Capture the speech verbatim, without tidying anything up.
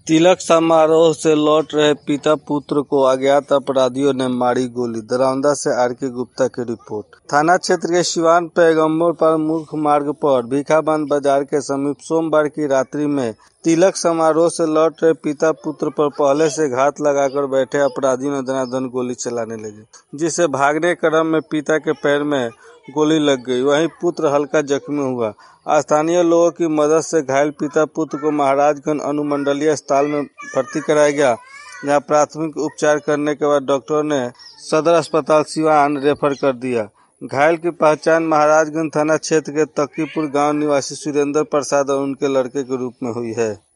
तिलक समारोह से लौट रहे पिता पुत्र को अज्ञात अपराधियों ने मारी गोली। दरौंदा से आर के गुप्ता की रिपोर्ट। थाना क्षेत्र के सिवान पैगम्बरपाल मुख्य मार्ग पर भीखाबांध बाजार के समीप सोमवार की रात्रि में तिलक समारोह से लौट रहे पिता पुत्र पर पहले से घात लगाकर बैठे अपराधियों ने दनादन गोली चलाने लगे, जिससे भागने क्रम में पिता के पैर में गोली लग गई। वहीं पुत्र हल्का जख्मी हुआ। स्थानीय लोगों की मदद से घायल पिता पुत्र को महाराजगंज अनुमंडलीय अस्पताल में भर्ती कराया गया, जहां प्राथमिक उपचार करने के बाद डॉक्टरों ने सदर अस्पताल सिवान रेफर कर दिया। घायल की पहचान महाराजगंज थाना क्षेत्र के तकीपुर गांव निवासी सुरेंद्र प्रसाद और उनके लड़के के रूप में हुई है।